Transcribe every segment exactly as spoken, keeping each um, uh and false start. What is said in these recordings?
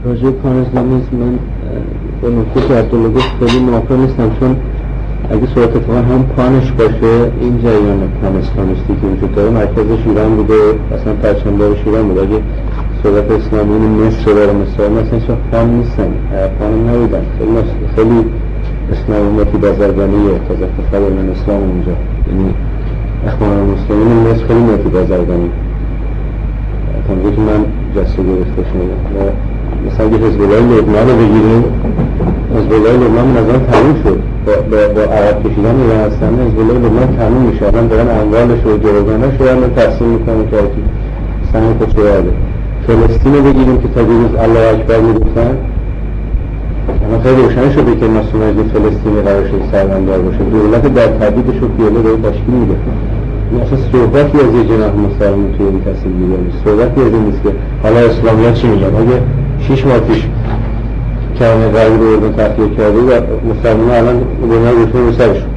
راجع به پان اسلامیسم من با نکته که عبدالله گفت خیلی موافق نیستم، چون اگه صورت اتفاقا هم پانش باشه این جریان پان اسلامیستی که وجود داره مرکزش ایران بوده، اصلا پرچمدارش ایران بوده. اگه صورت اسلامی مصر داره مثلا مثلا هیچ وقت پان نیستن، پان نبودن. خیلی خیلی اسلام امتی بازرگانیه، تازه خبر من اسلام اونجا، یعنی اخوان المسلمین مصر خیلی امتی بازرگانی تنظیر که من جسته گرفته شدم. مثلا اگه حزب الله لبنان رو بگیریم، حزب الله لبنان من از آن تموم شد با, با, با عرب کشیدن ایران هستن. حزب الله لبنان تموم میشه، الان دارن اموالش و جلوگانش رو هم تقسیم میکنه که اکی سنه کچوراده. فلسطین رو بگیریم که تا دیروز الله اکبر میگفتن، اما خیلی روشن شده که ناسیونالیسم فلسطینی قرار شده سرمندار باشه، دولت در تبعیدش رو پیاله داره تشکیل میده. این اصلا صحبتی از یه جناح مسلمان توی این تصمیم گیری نیست، صحبتی از این نیست که حالا اسلامیات چی میگن. اگه شیش ماه پیش کلمه غربی رو اردن تخلیه کرده و مسلمان الان دنیا روشن رو سرشون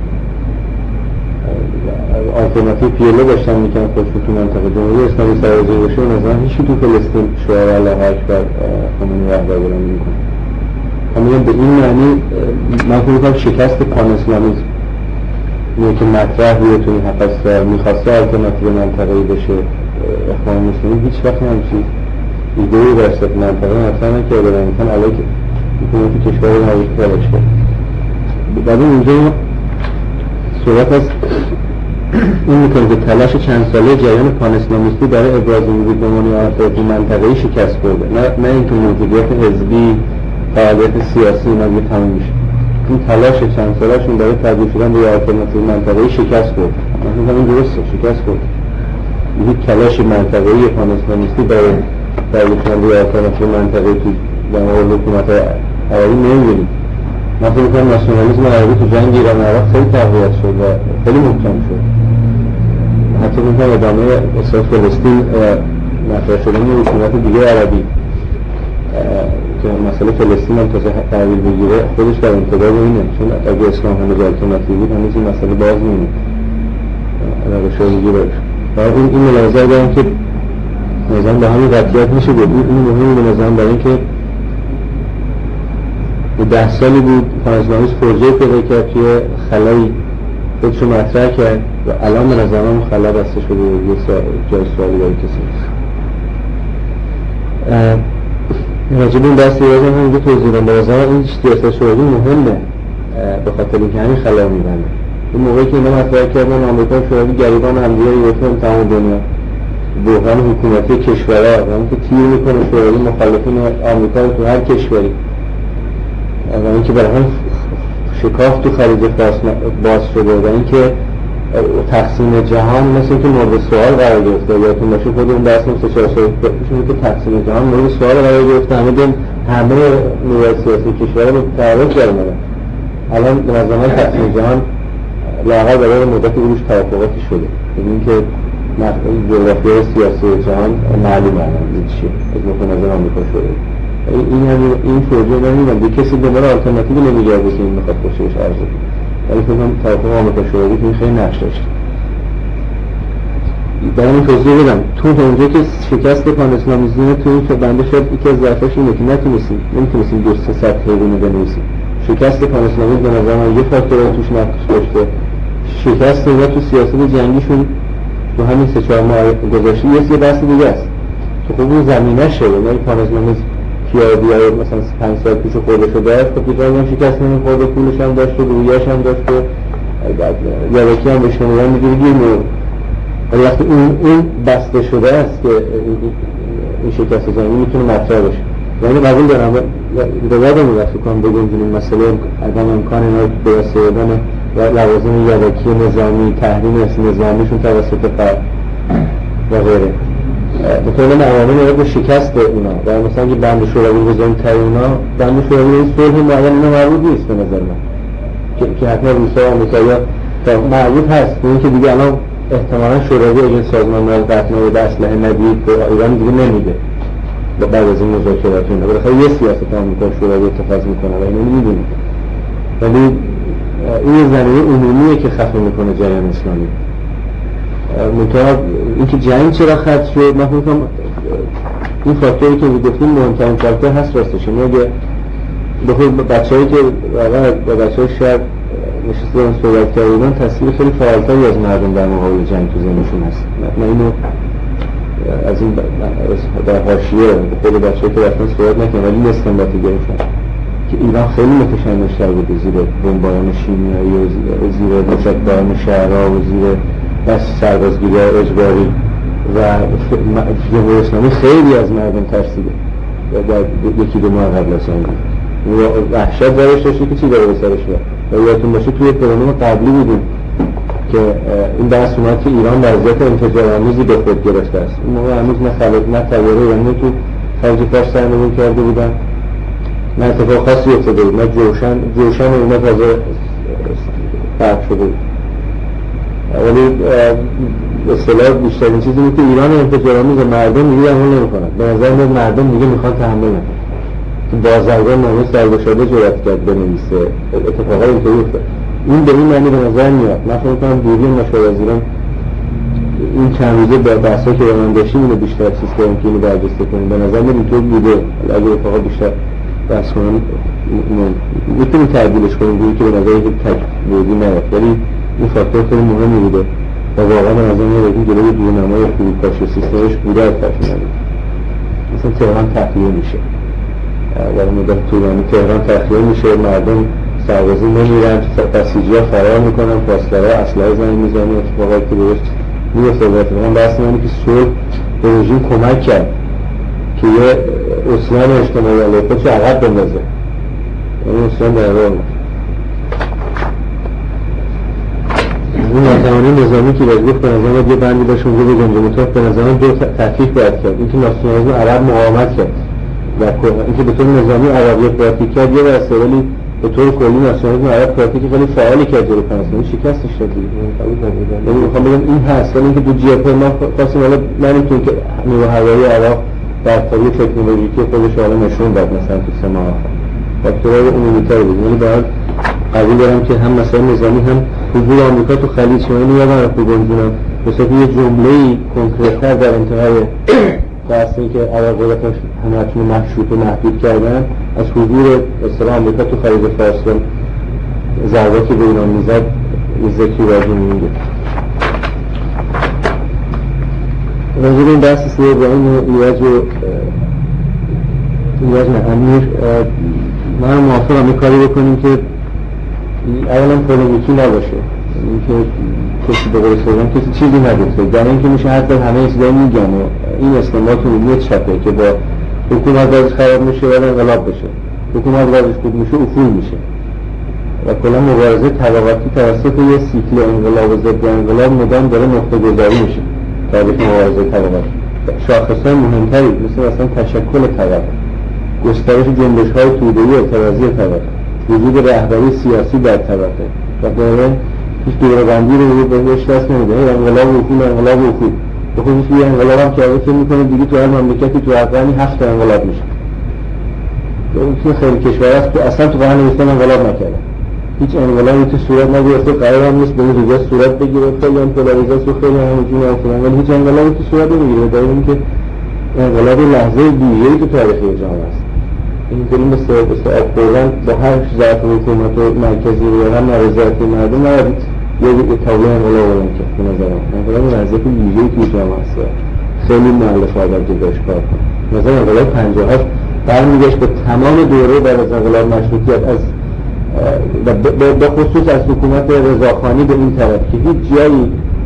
آلترناتیو پیاله داشتن میکنن خودشون تو منطقه جمهوری اسلامی سرازیر باشه، و نظرم هیچی تو فلسطین شعار الله اکبر خمینی رهبر بلند میکنه. همین به این معنی من فکر میکنم شکست پان اسلامیسم اینه که مطرح روی توی هفت سال میخواسته آلترناتیو منطقه‌ای بشه. اخوان المسلمین هیچ وقت همچین ایده‌ای در سطح منطقه مطرح نکرده و امکان علیه که حکومت کشور رو نوشت تلاش کرد. بعد اینجا صحبت از این میکنه که تلاش چند ساله جریان پان اسلامیستی برای ابراز وجود به عنوان آلترناتیو منطقه‌ای شکست خورده، نه نه اینکه موجودیت حزبی فعالیت سیاسی اینا دیگه تموم میشه. این تلاش چند ساله‌شون برای تبدیل شدن به آلترناتیو منطقه‌ای شکست خورد. مثلا این درسته، شکست خورد. یک تلاش منطقه‌ای پان اسلامیستی برای تبدیل شدن به آلترناتیو منطقه‌ای تو در مورد حکومت عربی نمی‌بینیم. من فکر می‌کنم ناسیونالیسم عربی تو جنگ ایران و عراق خیلی تقویت شد و خیلی محکم شد. حتی می‌گم ادامه اصلاح فلسطین مطرح شدن یک حکومت دیگه عربی که مسئله فلسطین هم تازه تحویل بگیره خودش در انتظار اینه، چون اگه اسلام هنوز آلترناتیو بود هنوز این مسئله باز میمونه روش‌های دیگه باشه. بعد این این ملاحظه دارم که نظام به همین قطعیت میشه بود. این مهمه به نظام برای اینکه ده سالی بود پان اسلامیسم فرجه پیدا کرد توی خلایی خودشو مطرح کرد و الان به نظام هم خلا بسته شده یه جای سوالی برای کسی نیست. راجب این بحث یادم هم اینجا توضیح دادم. به نظر این سیاست شوروی مهمه به خاطر اینکه همین خلا میبنده. این موقعی که اینا مطرح کردن آمریکا و شوروی گریبان همدیگه گرفتن تمام دنیا، بحران حکومتی کشورها یعنی که تیر میکنه شوروی مخالفین آمریکا رو تو هر کشوری، و اینکه برای هم شکاف تو خلیج فارس باز شده و اینکه تقسیم جهان مثل اینکه مورد سوال قرار گرفته. یادتون باشه خود اون بحث سه چهار سال پیش که تقسیم جهان مورد سوال قرار گرفته، همه دن همه نیروهای سیاسی کشورها رو تعرض کردن. الان به نظر من تقسیم جهان لااقل برای مدت روش توافقاتی شده، یعنی اینکه جغرافیای سیاسی جهان معلومه الان چیه از نظر آمریکا شده. این همین این فرجه نمیدونم دیگه کسی دنبال آلترناتیو نمیگرده که این میخواد پشتش عرضه، ولی فکر کنم توافق آمریکا شوروی که خیلی نقش داشت. برای این توضیح بدم تو اونجا که شکست پان اسلامیسم تو این که بنده شد یکی از ضعفاش اینه که نتونستیم نمیتونستیم دو سه صد حیوانی بنویسیم. شکست پان اسلامیسم به نظر من یه فاکتور توش نقش داشته. شکست اینا تو سیاست جنگیشون تو همین سه چهار ماه گذشته یه بحث دیگه است که خب اون زمینه شده. یعنی پان اسلامیسم پیادی های مثلا پنج سال پیش خورده شده است، خب دیگه هم شکست نمیخورده، پولش هم داشت و رویش هم داشت و یادکی هم بشنمیدن میگیره گیر میاد. ولی وقتی اون اون بسته شده است که این شکست زمینی میتونه مطرح باشه. یعنی قبول دارم به یادم میاد فکر کنم بگنجونیم مسئله عدم امکان اینا به واسطه و لوازم یادکی نظامی، تحریم نظامیشون توسط فرد و غیره. بطور من عوامل رو به شکست اونا و مثلا که بند شوروی بزنیم تر اونا بند شوروی صلح معین اینا مربوط نیست به نظر من که, که حتما روسا و آمریکایی‌ها مربوط هست به این که دیگه الان احتمالا شوروی اگه سازمان ملل قطعنامه به اسلحه ندید به ایران دیگه نمیده و بعد از این مذاکرات اینا بالاخره یه سیاست آمریکا شوروی اتخاذ میکنه و اینو میدونید. ولی این زمینه عمومیه که خفه میکنه جریان اسلامی. منطقه اینکه جنگ چرا ختم شد من فکر کنم این فاکتوری که میگفتیم مهمترین فاکتور هست راستش. ما اگه بخود بچه‌ای که واقعا با بچه‌های شهر نشستن صحبت کردن تصویر خیلی فعالتری از مردم در مقابل جنگ تو ذهنشون هست. من اینو از این در حاشیه خود بچه‌ای که رفتن صحبت نکردن ولی استنباطی گرفتن که ایران خیلی متشنج‌تر بوده زیر بمباران شیمیایی و زیر نشت‌باران شهرها و زیر دست سربازگیری اجباری و جمهوری اسلامی خیلی از مردم ترسیده و در یکی دو ماه قبل از جنگ وحشت درش داشته که چی داره به سرش و یادتون باشه توی برنامه قبلی بودیم که این بحث اومد که ایران وضعیت انفجارآمیزی به خود گرفته است. اون موقع هنوز نه خلق نه تیاره ایرانی تو خلیج فارس سرنگون کرده بودن، نه اتفاق خاصی افتاده بود، نه جوشن جوشن اینا تازه فرق شده بود. ولی اصطلاح بیشترین چیزی بود که ایران انفجارآمیز مردم دیگه حمل نمی‌کنن. به نظر میاد مردم دیگه میخوان تحمل نکنن. بازرگان نامه سرگشاده جرأت کرد بنویسه اتفاقای اینطوری افتاد. این به این معنی به نظر میاد. من فکر می‌کنم دوربین مشاور وزیران این چند روزه با بحثایی که من داشتیم اینو بیشتر چیز کردیم که اینو برجسته کنیم. به نظر میاد اینطور بوده. اگه اتفاقا بیشتر بحث کنیم میتونیم تعدیلش کنیم گویی که به نظر یک تک بودی نیاد. ولی این فاکتور خیلی مهمی بوده و واقعا به نظر میاد این جلوی دورنمای فروپاشی سیستمش بوده از طرف مردم. مثلا تهران تخلیه میشه. در مدت طولانی تهران تخلیه میشه، مردم سربازی نمیرن، بسیجی‌ها فرار میکنن، پاسدارا اسلحه زنگ میزنن، اتفاقاتی که درست میفته. اتفاقا بحث اینه که صلح به رژیم کمک کرد که یه عصیان اجتماعی علیه خودش عقب بندازه. این عصیان در راه این ناتوانی نظامی که راجع گفت به نظر یه بندی باشه اونجا بگنجه مطلق به نظر دو تحقیق باید کرد. اینکه ناسیونالیسم عرب مقاومت کرد و اینکه به طور نظامی عربی پراتیک کرد یه بحثه، ولی به طور کلی ناسیونالیسم عرب پراتیک خیلی فعالی کرد جلوی فلسطین شکستش داد. یعنی میخوام بگم این هست، ولی اینکه دو جبهه ما خواستیم حالا نمیتونیم که نیروی هوایی عراق در طریق تکنولوژیکی خودش حالا نشون داد مثلا تو سه ماه فاکتورهای عمومی‌تری بود. ولی باید قبول دارم که هم مسائل نظامی هم حضور آمریکا تو خلیج شمالی یادم رفت بگنجونم مثلا یه جمله‌ای کنکرت‌تر در انتهای بحثی که عراق قدرتش همه‌تون مشروط و محدود کردن از حضور اصطلاح آمریکا تو خلیج فارس و ضرباتی به ایران میزد یه ذکری راجع می‌گه. راجع به این بحث سید ابراهیم و ایرج و ایرج نه امیر من موافقم یه کاری بکنیم که اولا پولمیکی نباشه، اینکه کسی به قول سوزن کسی چیزی نگفته، در اینکه میشه حتی همه چیزایی میگن و این استنباط عمومی چپه که با حکومت بازش خراب میشه و انقلاب بشه، حکومت بازش خوب میشه افول میشه و کلا مبارزه طبقاتی توسط یه سیکل انقلاب و ضد انقلاب مدام داره نقطه گذاری میشه. تاریخ مبارزه طبقاتی شاخصهای مهمتری مثل مثلا تشکل طبقه، گسترش جنبش‌های توده‌ای اعتراضی طبقه، وجود رهبری سیاسی در طبقه و داره هیچ دوره‌بندی رو بهش دست نمیده. انقلاب و افول انقلاب و افول به خصوص یه انقلاب هم که فکر می‌کنه دیگه تو هر مملکتی تو هر قرنی هفت انقلاب میشه. تو خیلی کشور هست تو اصلا تو قرن بیستم انقلاب نکردن، هیچ انقلابی تو صورت نگرفته، قرار هم نیست به این روزا صورت بگیره. خیلی هم پولاریزاسیون خیلی همینجوری افتادن ولی هیچ انقلابی تو صورت نمیگیره. در اینکه انقلاب لحظه ویژه‌ای تو تاریخ جهان است. این دلیل مثل مثل آب خوردن با هر ظرف حکومت و مرکزی و هم نارضایتی مردم نباید یه تابلو انقلاب رو کرد. به نظر من انقلاب وضعیت ویژه‌ای توی جامعه است، خیلی مؤلفه باید جلوش کار کنه. مثلا انقلاب پنجاه و هشت برمیگشت به تمام دوره بعد از انقلاب مشروطیت، از به خصوص از حکومت رضاخانی به این طرف که هیچ جایی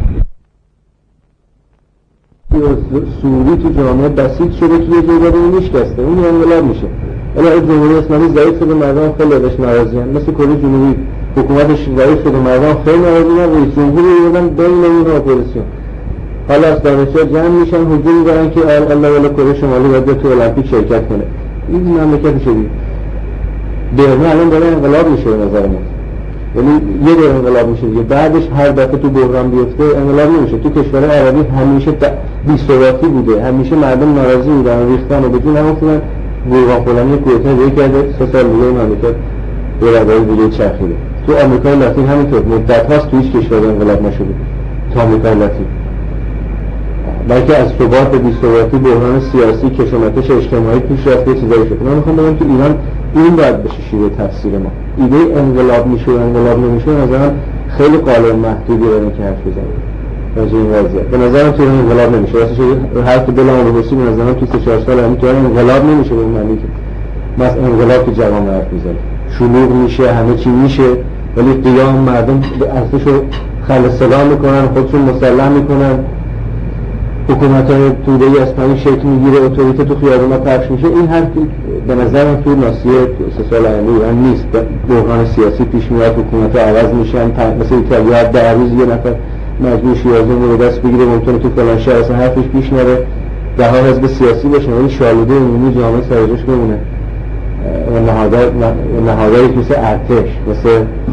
سوری تو جامعه بسیط شده که یه جایی رو میشکسته، اون انقلاب میشه. ولی جمهوری اسلامی ضعیف شده، مردم خیلی ازش ناراضی هستند. مثل کره جنوبی حکومتش ضعیف شده، مردم خیلی ناراضی هستند. رئیس جمهوری میگن بین این اپوزیسیون حالا از دانشجوها جمع میشن حضور میبرن که الله ولی کره شمالی باید تو المپیک شرکت کنه. این مملکت شدید برنامه الان داره انقلاب میشه به نظر من، ولی یه دور انقلاب میشه دیگه، بعدش هر دفعه تو بحران بیفته انقلاب نمیشه. تو کشور عربی همیشه بی‌ثباتی بوده، همیشه مردم ناراضی بودن، ریختن و بدون هم افتادن. بورگان فلانی کویتا دیگه کرده سه سال دیگه مملکت دوره‌ای دیگه چرخیده. تو آمریکای لاتین همینطور مدت هاست تو هیچ کشور انقلاب نشده تا آمریکای لاتین. بلکه از ثبات به بی‌ثباتی، بحران سیاسی، کشمکش اجتماعی پیش رفته چیزایی شده. من میخوام بگم که ایران این باید بشه شیوه تفسیر ما. ایده انقلاب میشه و انقلاب نمیشه نظرم خیلی قالب محدودی داره که حرف بزنیم راجع این وضعیت. به نظرم تو انقلاب نمیشه. واسه حرف دلم رو بسی به نظرم تو سه چهار سال همین تو انقلاب نمیشه. به معنی که ما از انقلاب که جوان حرف میزنیم شلوغ میشه، همه چی میشه، ولی قیام مردم ارزشو خلصلا میکنن، خودشون مسلح میکنن، حکومت‌های توده‌ای از پایین شکل میگیره، اتوریته تو خیابونا پخش میشه. این حرف به نظر من تو ناسیه سه سال آینده ایران نیست. بحران سیاسی پیش میاد، حکومت‌ها عوض میشن، مثل ایتالیا در روز یه نفر مجموع شیازون رو دست بگیره، ممکنه تو فلان شهر اصلا حرفش پیش نره، ده ها حزب سیاسی باشن ولی شالوده عمومی جامعه سرجاش بمونه و نهادهایی مثل ارتش، مثل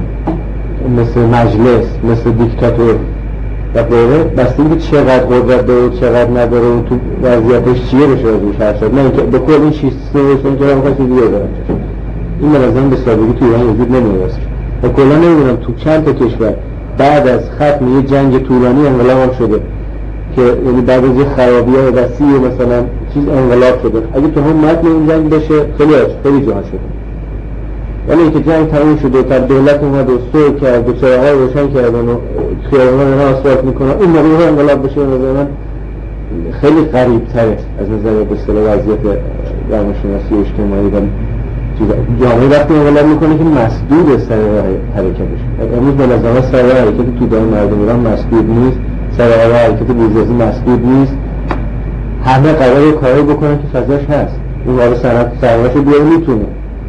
مثل مجلس، مثل دیکتاتور و غیره، بستگی به چقدر قدرت داره و چقدر نداره و تو وضعیتش چیه بشه ازش حرف زد. نه اینکه به کل این سیستم روشن که می‌خواد چیزی بذارن. این به نظرم به سادگی تو ایران وجود نمی‌داره. و کلا نمی‌دونم تو چند تا کشور بعد از ختم یه جنگ طولانی انقلاب هم شده که یعنی بعد از یه خرابی‌های وسیع مثلا چیز انقلاب شده. اگه تو هم متن این جنگ بشه خیلی خیلی جهان شده. ولی اینکه جنگ تموم شد و تا دولت اومد و سو کرد و چراغ‌ها روشن کردن و خیابان‌ها رو آسفالت می‌کنن اون موقع انقلاب بشه، به نظر من خیلی غریب‌تره از نظر به اصطلاح وضعیت روانشناسی اجتماعی و چیزا. جامعه وقتی انقلاب می‌کنه که مسدود سر حرکتش. امروز به نظر من سر حرکت توده مردم ایران مسدود نیست، سر حرکت بورژوازی مسدود نیست. همه قراره کاری بکنن که فضاش هست. اون وارد صنعت سرمایه‌شو بیاره میتونه.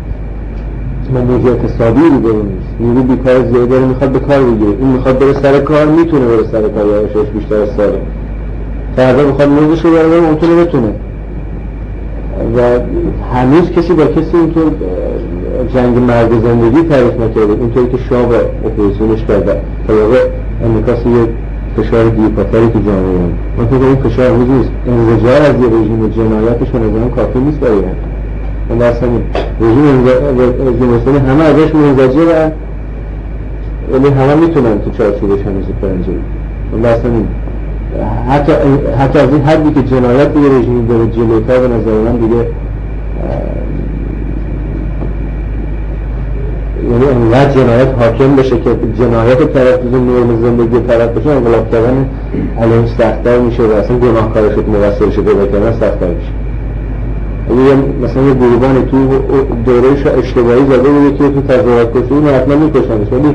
من موضوع اقتصادی رو داره نیست. نیرو بیکار زیاده داره میخواد به کار بگیره. این میخواد بره سر کار میتونه بره سر کار یا شش بیشتر از ساله. فردا میخواد موضوعش رو بره ممکنه بتونه. و هنوز کسی با کسی اینطور جنگ مرگ زندگی تعریف نکرده. اینطوری که شاه با اپوزیسیونش کرده. تا واقع انعکاس یه فشار دیوپاتری که جامعه اون. من فکر این فشار هنوز نیست. انزجار از یه رژیم جنایتش به نظرم کافی نیست برای این. من درست همین رژیم جمهوری همه ازش منزجرن ولی همه میتونن تو چارچوبش هنوز فرنجی. من درست همین حتی حتی از این حدی که جنایت دیگه رژیم داره جلوتر به نظر من دیگه یعنی انقدر جنایت حاکم بشه که جنایت طرف دیگه نرم زندگی طرف بشه، انقلاب کردن علیهش سخت‌تر میشه و اصلا گناهکارش رو موثرش رو پیدا کردن سخت‌تر میشه. اگه مثلا یه گروبانی تو دورهش اشتباهی زده بوده که تو تظاهرات کشی اون حتما میکشنش، ولی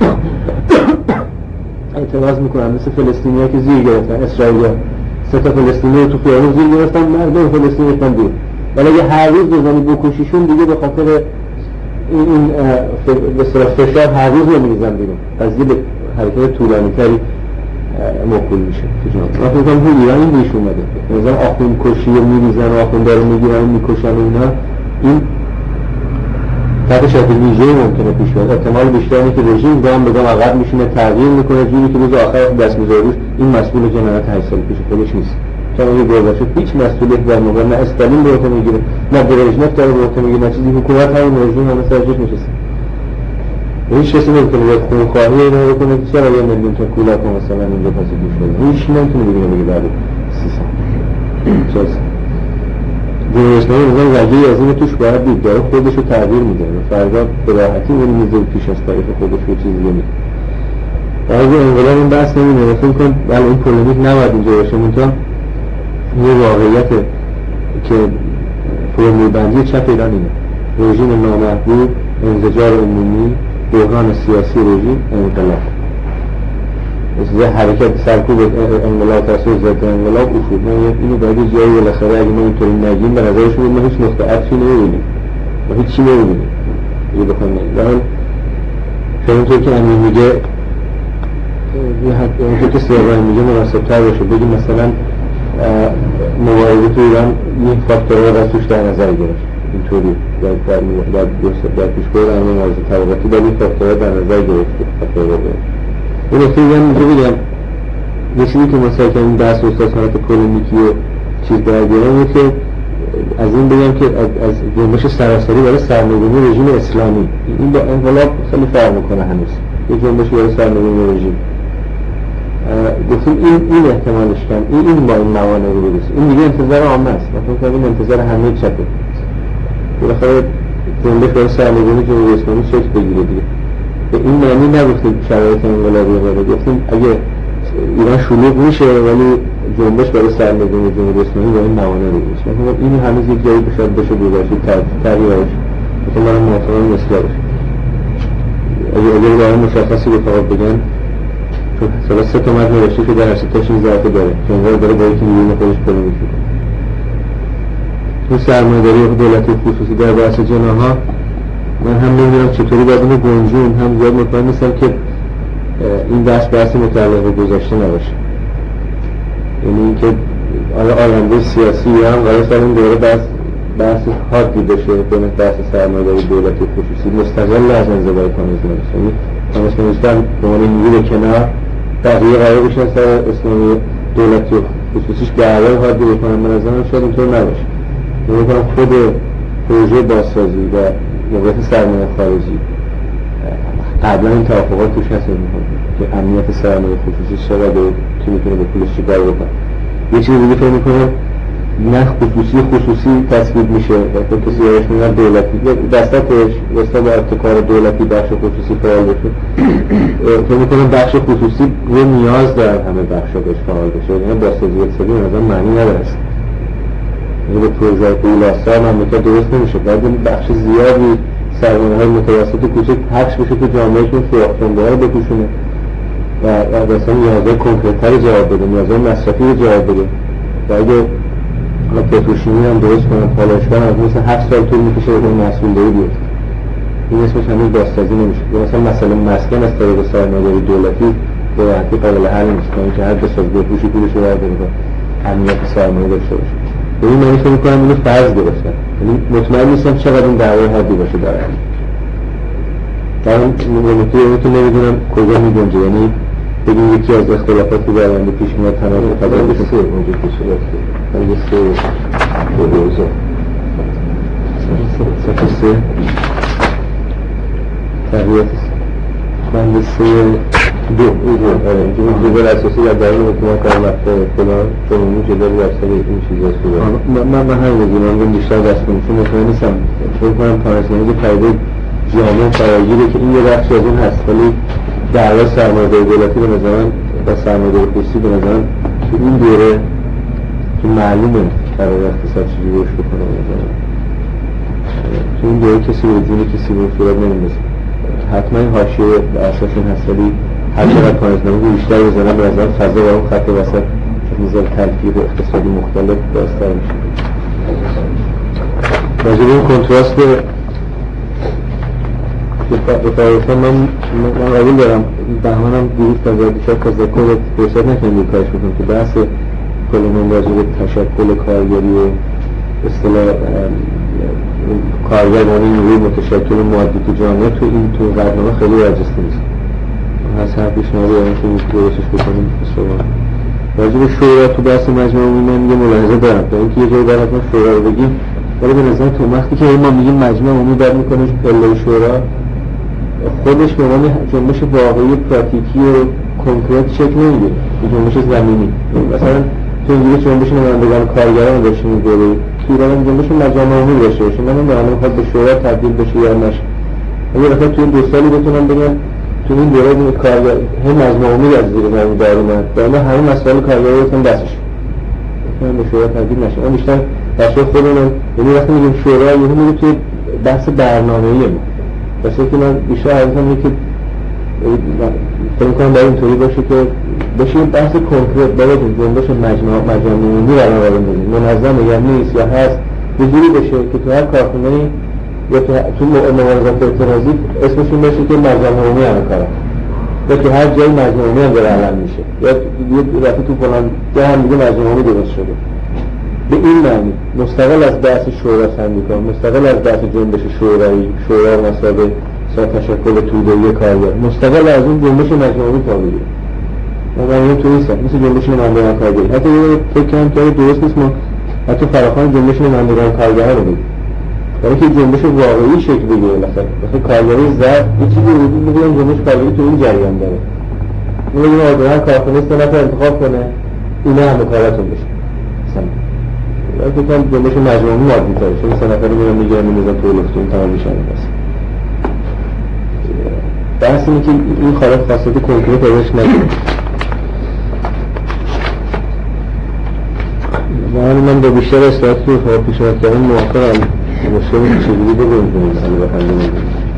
اعتراض میکنن مثل فلسطینی‌ها که زیر گرفتن، اسرائیلیا سه تا فلسطینی رو تو خیابون زیر گرفتن، مردم فلسطین رفتن دور. ولی اگه هر روز بزنی بکشیشون دیگه به خاطر این به اصطلاح فشار هر روز نمی‌ریزن بیرون. قضیه به حرکت طولانی‌تری موکول میشه. من فکر کنم تو ایران این ریش اومده. مثلا آخوند کشی رو می‌ریزن و آخوندا رو می‌گیرن می‌کشن و اینا، این تحت شکل ویژه‌ای ممکنه پیش بیاد. احتمال بیشتر اینه که رژیم گام به گام عقب میشینه، تغییر میکنه، جوری که روز آخر دست می‌ذاره روش این مسئول جنایت هشت سال پیش خودش نیست. چون اگه گورباچوف هیچ مسئولیت در موقع نه استالین به عهده میگیره، نه برژنف داره به عهده میگیره، نه چیزی حکومت همین رژیم همه سرجش نشسته. هیچ کسی نمی‌تونه یه خونخواهی اینو بکنه که چرا یه میلیون تا کولاک مثلا اینجا پس گوش بده. هیچ نمی‌تونه بگه بگه بعد سی سال. چرا؟ جمهوری‌اسلامی مثلا وجهی از این توش باید دید داره خودش رو تغییر میده و فردا به راحتی اون میزه پیش از طریق خودش رو چیزی نمیده. اگه انقلاب این بحث نمیده فکر کنم ولی این پولمیک نباید اینجا باشه، منتها یه واقعیت که فرمول بندی چپ ایران اینه: رژیم نامحبوب، انزجار عمومی، بحران سیاسی رژیم، انقلاب. مثل حرکت سرکوب انقلاب، تأثیر ضد انقلاب، افول. ما اینو باید جایی بالاخره اگه ما اینطوری نگیم به نظرش میاد ما هیچ نقطه عطفی نمی‌بینیم و هیچی نمی‌بینیم. یه بخوایم نگیم همونطور که امین میگه همونطور که سیاوان میگه مناسب‌تر باشه بگیم مثلا مبارزه تو ایران این فاکتورها رو توش در نظر گرفت. اینطوری در در در در پیشگاه رنگ مبارزه طبقاتی در این فاکتورها در نظر گرفته. فاکتورها این نکته دیگه اینجا بگم یه چیزی که مثلا که این بحث استاد حالت پولمیکی و چیز درگیره اینه که از این بگم که از جنبش سراسری برای سرنگونی رژیم اسلامی این با انقلاب خیلی فرق میکنه. هنوز یه جنبش برای سرنگونی رژیم گفتیم این این احتمالش کم، این این با این موانع رو برسه، این دیگه انتظار عامه است، مثلا این انتظار همه چپه. بالاخره جنبش برای سرنگونی جمهوری اسلامی شکل بگیره دیگه. به این معنی نگفتیم شرایط انقلابی داره، گفتیم اگه ایران شلوغ میشه ولی جنبش برای سرنگونی جمهوری اسلامی با این موانع رو برسه. مثلا این هنوز یک جایی بشه بشه گذاشت تغییرش. مثلا من معتقدم مثلا اگه اگه برای مشخصی به فقط بگن چون سه تا متن نوشته که در هر سه تاش این ضعف داره که اونجا داره با یکی میلیون خودش پولیمیک میکنه. تو سرمایه‌داری دولتی خصوصی در بحث جناها من هم نمیدونم چطوری باید اینو گنجون، هم زیاد مطمئن نیستم که این بحث بحث متعلق به گذشته نباشه. یعنی اینکه آیا آینده سیاسی هم قرار سر این دوره بحث بحث حادی بشه بین بحث سرمایه‌داری دولتی خصوصی مستقل از انزوای کانونیسم. یعنی کانونیسم به عنوان نیروی کنار بقیه قرار بشن سر اسلامی دولتی خصوصیش گردن حادی بکنن. من از آن شاید اینطور نباشه. یعنی کنم خود پروژه بازسازی و موقعیت سرمایه خارجی قبلا این توافقات توش هست که امنیت سرمایه خصوصی چقدر و کی میتونه به پولش چیکار بکنه. یه چیزی دیگه فکر میکنم نه خصوصی خصوصی تصویب میشه و کسی یادش میگن دولتی دستاتش واسه با ابتکار دولتی بخش خصوصی فعال بشه. فکر میکنم بخش خصوصی یه نیاز داره همه بخشا بهش فعال بشه. یعنی بازسازی اقتصادی مثلا معنی نداره. یعنی به پروژه پولاسا مملکت درست نمیشه. باید بخش زیادی سرمایه‌های متوسط کوچک پخش بشه تو جامعهشون سوراخ‌جنبه‌ها رو بپوشونه و مثلا نیازهای کنکرت‌تری جواب بده، نیازهای مصرفی رو جواب بده. و اگه حالا پتروشیمی هم درست کنن، پالایشگاه هم مثلا هفت سال طول میکشه اون محصول داری بیاد. این اسمش هنوز بازسازی نمیشه. یا مثلا مسئله مسکن از طریق سرمایه‌داری دولتی به راحتی قابل حل نیست که هر بساز بپوشی پولش رو برداره و امنیت سرمایه داشته باشه. به این معنی فکر می‌کنم اینو فرض گرفتن. یعنی مطمئن نیستم چقدر این دعوای حادی باشه در حال. در این نمونه تو نمیدونم کجا می‌گنجه. یعنی بگیم یکی از اختلافاتی در آینده پیش میاد تناسب تضاد سه اونجا که صورت گرفت. یه سه دو روزه. سه سه تغییرات من سه دو دو دو بر اساسی در درون حکومت کار مقطع فلان قانونی جدایی در سر این چیزا صورت من من همین میگم من بیشتر دست کنم چون مطمئن نیستم فکر کنم پارسنیز پیدا جامعه فراگیره که این یه بخشی از اون هست ولی دعوا سرمایه‌داری دولتی به نظر من و سرمایه‌داری خصوصی به نظر من تو این دوره که معلومه قرار اقتصاد چجوری رشد بکنه به نظر من تو این دوره کسی به جون کسی به صورت نمی‌رسه. حتما این حاشیه به اساس این هست ولی هر چقدر کارشنامه بیشتر بزنم به نظر فضا و اون خط وسط میزان تلفیق اقتصادی مختلف بازتر میشه. راجع به این کنتراست بفرستم من من قبول دارم بهمانم دیروز تضاد شد تذکر فرصت نکنیم یک کارش بکنم که بحث کلمه راجع به تشکل کارگری و اصطلاح کارگر و این نیروی متشکل مادی تو جامعه تو این تو قدنامه خیلی برجسته نیست. از هر پیشنهادی دارم که میشه درستش بکنیم بسیار راجع به شورا تو بحث مجمع عمومی من یه ملاحظه دارم تا اینکه یه جایی باید ما شورا رو بگیم ولی به نظر تو وقتی که ما میگیم مجمع عمومی باید میکنه پله شورا خودش به عنوان جنبش واقعی پراتیکی و کنکرت شکل نمیگیره. جنبش زمینی مثلا تو اینجوری جنبش نمایندگان کارگران داشته میگیره که ایران جنبش مجمع عمومی داشته باشه. من نمیدونم میخواد به شورا تبدیل بشه یا نشه. اگه مثلا توی دو سالی بتونم بگم تو این دوره این کارگر هم مجمع عمومی از زیر زمین در اومد و اما همه مسائل کارگری رو تون دستش من به شورا تبدیل نشه. من بیشتر بچه‌ها خودمون یعنی وقتی میگیم شورا یه میگیم توی بحث برنامه‌ایه واسه که من بیشتر عرضم اینه که فکر کنم باید اینطوری باشه که بشه یه بحث کنکرت باید جنبش مجمع مجمع عمومی برنامه قرار بدیم منظم یا نیست یا هست یه جوری بشه که تو هر کارخونه‌ای یا تو مبارزات اعتراضی اسمشون باشه که مجمع عمومی همه کارن یا که هر جایی مجمع عمومی هم داره علم میشه یا یه رفت تو فلان جا هم دیگه مجمع عمومی درست شده. به این معنی مستقل از بحث شورا سندیکا مستقل از بحث جنبش شورایی شورا مسابقه سا تشکل توده‌ای کارگر مستقل از اون جنبش مجمع عمومی تا بگیره من میگم تو نیست مثل جنبش نمایندگان کارگری حتی یه فکر کنم که درست نیست ما حتی فراخوان جنبش نمایندگان کارگرها رو بگیم برای که جنبش واقعی شکل بگیره. مثلا مثلا کارگری زرد یه چیزی وجود می‌گیره جنبش کارگری تو این جریان داره اون یه آدم کارخونه سه نفر انتخاب کنه اینا همه کاراتون بشه مثلا وقتی که جنبش مجموعی مادی تره چون سه نفر میرن میگیرن میزن تو لفتون تمام میشن بس بحث اینه که این خالق خاصیت کنکور پیداش نکنه من من به بیشتر اصلاحاتی که پیشنهاد کردم موافقم مشکل چجوری بگویم کنیم حالا بخندیم